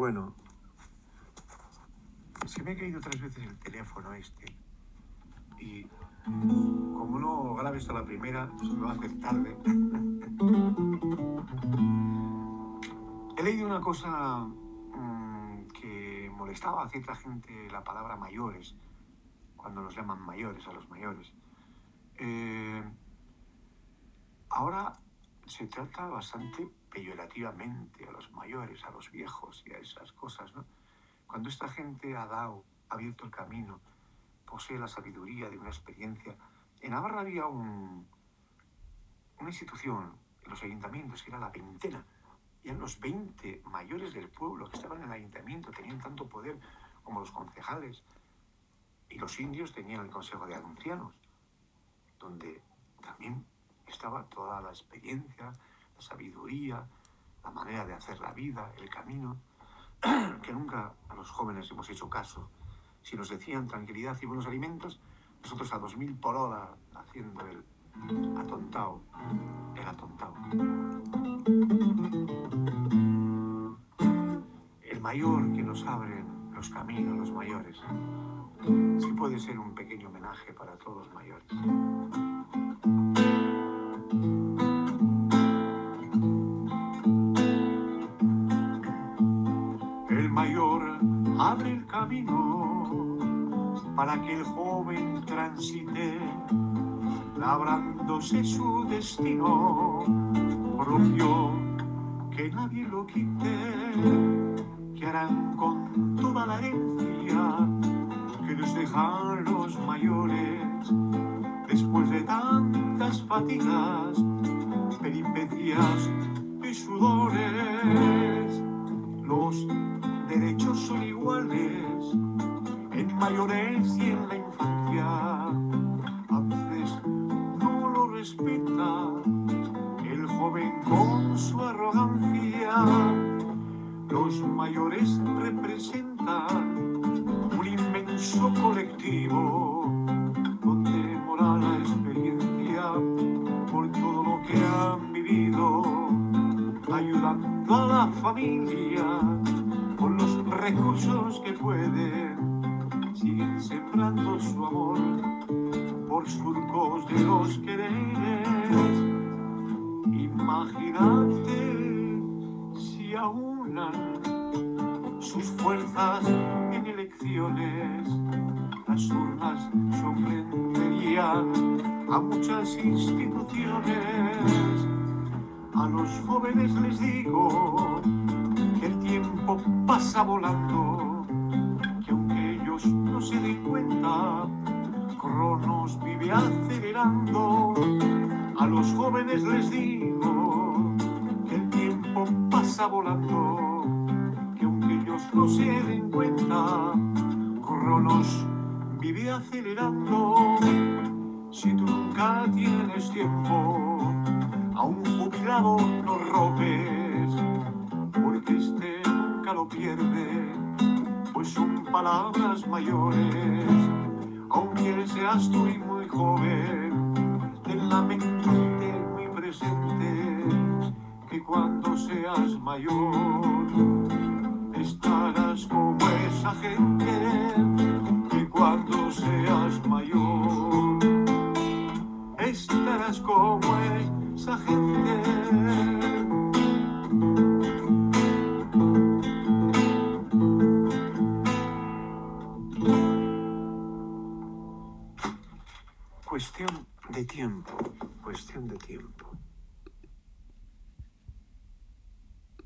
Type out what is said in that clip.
Bueno, se me ha caído 3 veces el teléfono y como no grabé hasta la primera, se me va a hacer tarde. He leído una cosa que molestaba a cierta gente, la palabra mayores, cuando nos llaman mayores a los mayores. Ahora se trata bastante peyorativamente a los mayores, a los viejos y a esas cosas, ¿no? Cuando esta gente ha abierto el camino, posee la sabiduría de una experiencia. En Navarra había una institución en los ayuntamientos que era la veintena. Eran los 20 mayores del pueblo que estaban en el ayuntamiento, tenían tanto poder como los concejales. Y los indios tenían el consejo de ancianos, donde también estaba toda la experiencia, la sabiduría, la manera de hacer la vida, el camino, que nunca a los jóvenes hemos hecho caso. Si nos decían tranquilidad y buenos alimentos, nosotros a 2000 por hora haciendo el atontao. El mayor que nos abre los caminos, los mayores. Sí puede ser un pequeño homenaje para todos los mayores. El mayor abre el camino para que el joven transite, labrándose su destino propio, que nadie lo quite, que harán con toda la herencia que les dejan los mayores, después de tantas fatigas, peripecias y sudores. Los derechos son iguales en mayores y en la infancia. A veces no lo respeta el joven con su arrogancia. Los mayores representan un inmenso colectivo donde mora la experiencia por todo lo que han vivido, ayudando a la familia con los recursos que pueden, siguen sembrando su amor por surcos de los quereres. Imagínate si aunan sus fuerzas en elecciones, las urnas sorprenderían a muchas instituciones. A los jóvenes les digo que el tiempo pasa volando, que aunque ellos no se den cuenta, Cronos vive acelerando. A los jóvenes les digo que el tiempo pasa volando, que aunque ellos no se den cuenta, Cronos vive acelerando. Si tú nunca tienes tiempo, a un jubilado no robes, porque este nunca lo pierde, pues son palabras mayores. Aunque seas tú muy joven, ten la mente muy presente, que cuando seas mayor estarás como esa gente, que cuando seas mayor estarás como esa gente. Cuestión de tiempo.